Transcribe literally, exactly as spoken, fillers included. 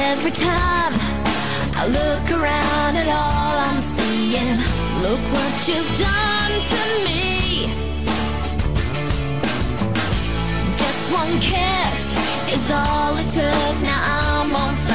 every time I look around at all I'm seeing. Look what you've done to me. Just one kiss is all it took. Now I'm on fire.